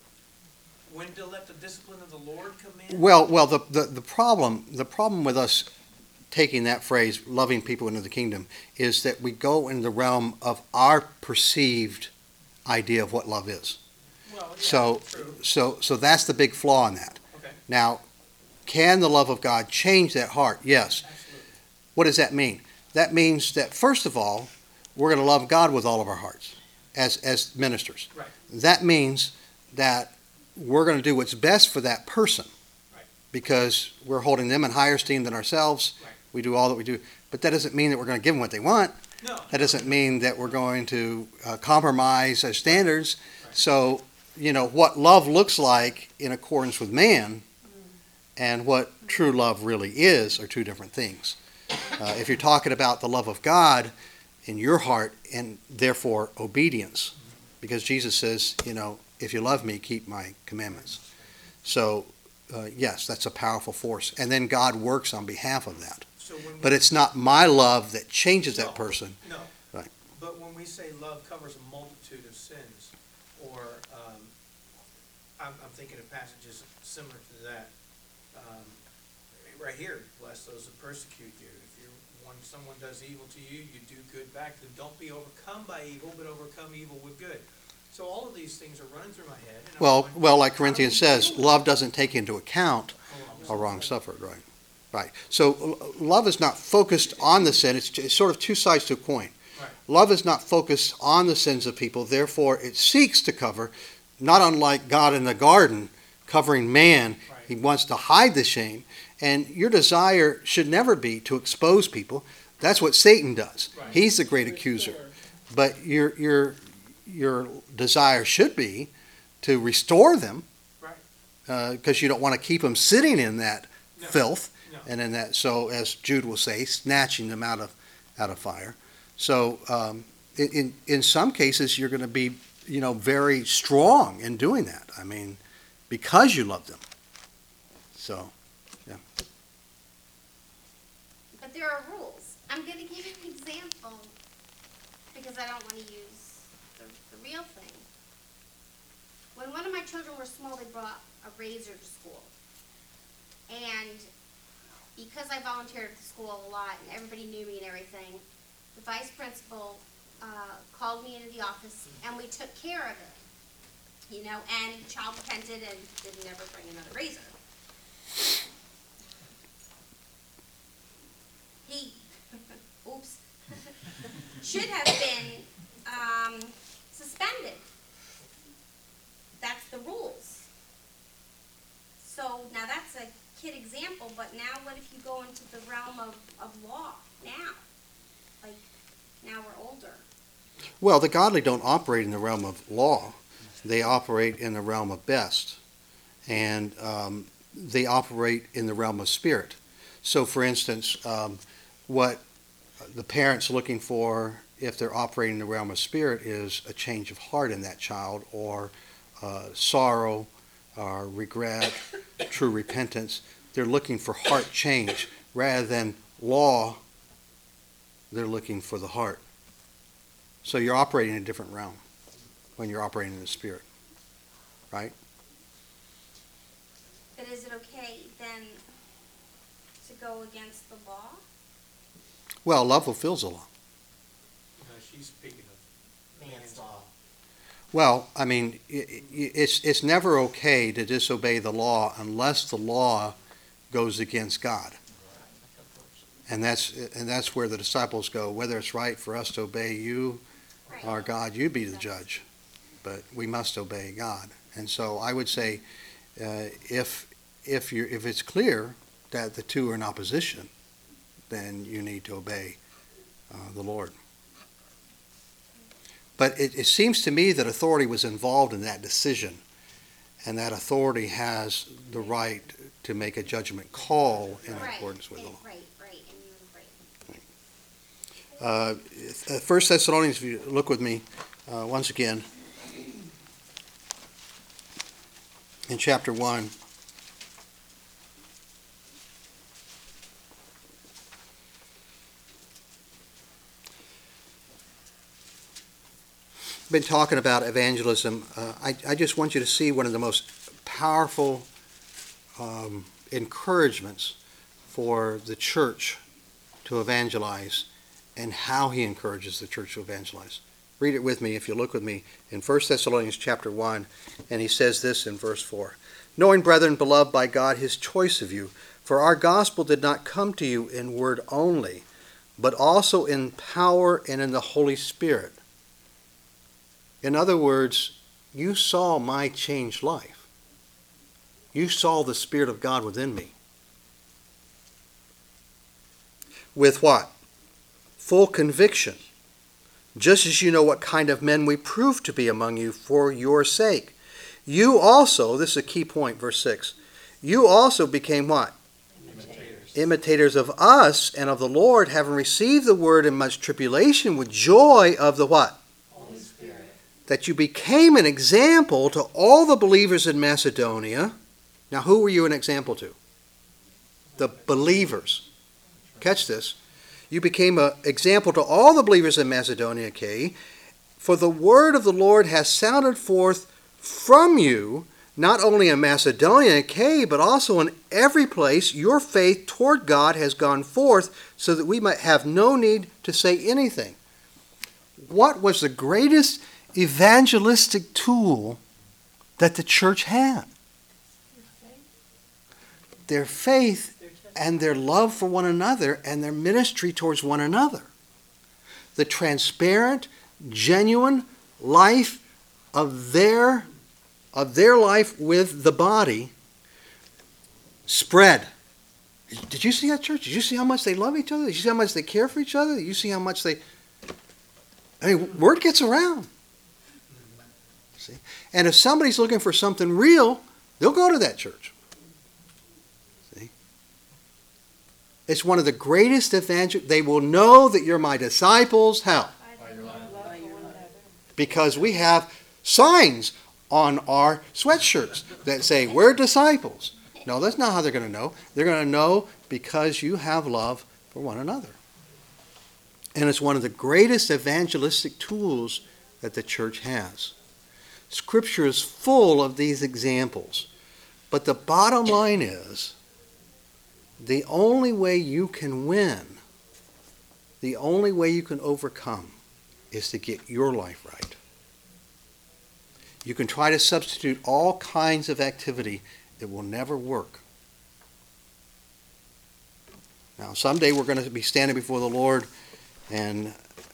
when to let the discipline of the Lord come in? Well, well, the, the, the problem, the problem with us taking that phrase, loving people into the kingdom, is that we go in the realm of our perceived idea of what love is. Well, yeah, So, true. so, so that's the big flaw in that. Okay, Now, can the love of God change that heart? Yes. absolutely. What does that mean? That means that, first of all, we're going to love God with all of our hearts as, as ministers. Right. That means that we're going to do what's best for that person. Right. Because we're holding them in higher esteem than ourselves. Right. We do all that we do. But that doesn't mean that we're going to give them what they want. No. That doesn't mean that we're going to uh, compromise our standards. Right. So, you know, what love looks like in accordance with man and what true love really is are two different things. Uh, if you're talking about the love of God in your heart and therefore obedience, because Jesus says, you know, if you love me, keep my commandments. So, uh, yes, that's a powerful force. And then God works on behalf of that. So when we- But it's not my love that changes that No. person. No. Right. But when we say love covers a multitude of sins, or, um, I'm, I'm thinking of passages similar to that. Um, right here, bless those that persecute you. If you're, when someone does evil to you, you do good back to them. Don't be overcome by evil, but overcome evil with good. So all of these things are running through my head. and I'm Well, going, well, like how do Corinthians we says, deal with love doesn't take into account it? a wrong suffered, right? Right. So l- love is not focused on the sin. It's, it's sort of two sides to a coin. Right. Love is not focused on the sins of people. Therefore, it seeks to cover, not unlike God in the garden covering man. Right. He wants to hide the shame. And your desire should never be to expose people. That's what Satan does. Right. He's the great accuser. But your your your desire should be to restore them, Right. because you don't want to keep them sitting in that No. filth No. and in that. So, as Jude will say, snatching them out of out of fire. So, um, in, in in some cases, you're going to be, you know, very strong in doing that. I mean, because you love them. So, But there are rules. I'm going to give you an example because I don't want to use the, the real thing. When one of my children were small, they brought a razor to school. And because I volunteered at the school a lot and everybody knew me and everything, the vice principal uh, called me into the office and we took care of it. You know, and the child repented and didn't ever bring another razor. He, oops, should have been um, suspended. That's the rules. So now that's a kid example, but now what if you go into the realm of, of law now? Like, now we're older. Well, the godly don't operate in the realm of law. They operate in the realm of best. And um, they operate in the realm of spirit. So, for instance, um, what the parents looking for, if they're operating in the realm of spirit, is a change of heart in that child, or uh, sorrow, or regret, true repentance. They're looking for heart change. Rather than law, they're looking for the heart. So you're operating in a different realm when you're operating in the spirit, right? But is it okay then to go against the law? Well, love fulfills the law. No, she's speaking of Man's man's law. law. Well, I mean, i- i- it's it's never okay to disobey the law unless the law goes against God. And that's and that's where the disciples go. Whether it's right for us to obey you Right. or God, you be the judge. But we must obey God. And so I would say, uh, if if you if it's clear that the two are in opposition, then you need to obey uh, the Lord. But it, it seems to me that authority was involved in that decision, and that authority has the right to make a judgment call in Right, accordance with the and- law. Right, right, and you're right. Uh, First Thessalonians, if you look with me uh, once again, in chapter one. Been talking about evangelism. Uh, I, I just want you to see one of the most powerful um, encouragements for the church to evangelize, and how he encourages the church to evangelize. Read it with me, if you look with me, in First Thessalonians chapter one, and he says this in verse four. Knowing, brethren, beloved by God, his choice of you, for our gospel did not come to you in word only, but also in power and in the Holy Spirit. In other words, you saw my changed life. You saw the Spirit of God within me. With what? Full conviction. Just as you know what kind of men we prove to be among you for your sake. You also, this is a key point, verse six. You also became what? Imitators. Imitators of us and of the Lord, having received the word in much tribulation with joy of the what? Holy Spirit. That you became an example to all the believers in Macedonia. Now, who were you an example to? The believers. Catch this. You became an example to all the believers in Macedonia, okay? For the word of the Lord has sounded forth from you, not only in Macedonia, okay, but also in every place. Your faith toward God has gone forth, so that we might have no need to say anything. What was the greatest evangelistic tool that the church had? Their faith and their love for one another and their ministry towards one another. The transparent, genuine life of their, of their life with the body spread. Did you see that, church? Did you see how much they love each other? Did you see how much they care for each other? Did you see how much they... I mean, word gets around. See? And if somebody's looking for something real, they'll go to that church. See? It's one of the greatest evangel. They will know that you're my disciples. How? Because we have signs on our sweatshirts that say, we're disciples. No, that's not how they're going to know. They're going to know because you have love for one another. And it's one of the greatest evangelistic tools that the church has. Scripture is full of these examples. But the bottom line is, The only way you can win, the only way you can overcome, is to get your life right. You can try to substitute all kinds of activity. It will never work. Now, someday we're going to be standing before the Lord, and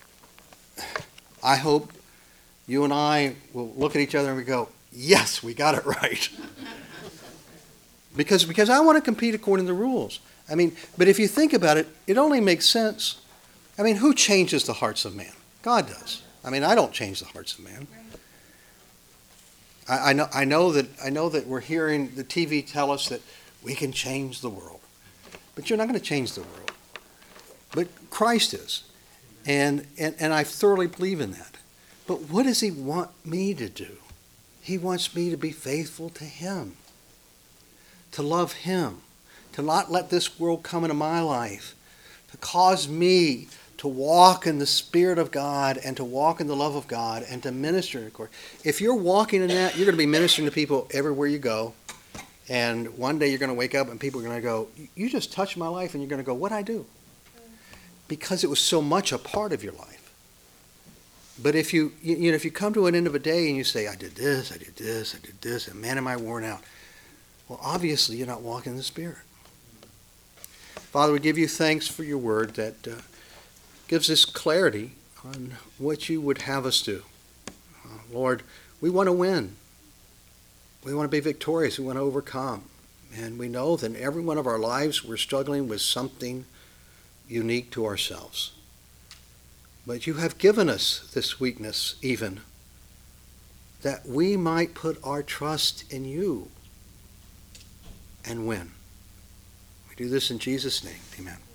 I hope you and I will look at each other and we go, yes, we got it right. because, because I want to compete according to the rules. I mean, but if you think about it, it only makes sense. I mean, who changes the hearts of man? God does. I mean, I don't change the hearts of man. I, I know, I know that, I know that we're hearing the T V tell us that we can change the world. But you're not going to change the world. But Christ is. And, and, and I thoroughly believe in that. But what does he want me to do? He wants me to be faithful to him, to love him, to not let this world come into my life, to cause me to walk in the Spirit of God and to walk in the love of God and to minister. If you're walking in that, you're going to be ministering to people everywhere you go. And one day you're going to wake up and people are going to go, you just touched my life, and you're going to go, what'd I do? Because it was so much a part of your life. But if you, you know, if you come to an end of a day and you say, I did this, I did this, I did this, and man, am I worn out. Well, obviously you're not walking in the Spirit. Father, we give you thanks for your word that uh, gives us clarity on what you would have us do. Uh, Lord, we want to win. We want to be victorious. We want to overcome. And we know that in every one of our lives we're struggling with something unique to ourselves. But you have given us this weakness even, that we might put our trust in you and win. We do this in Jesus' name. Amen.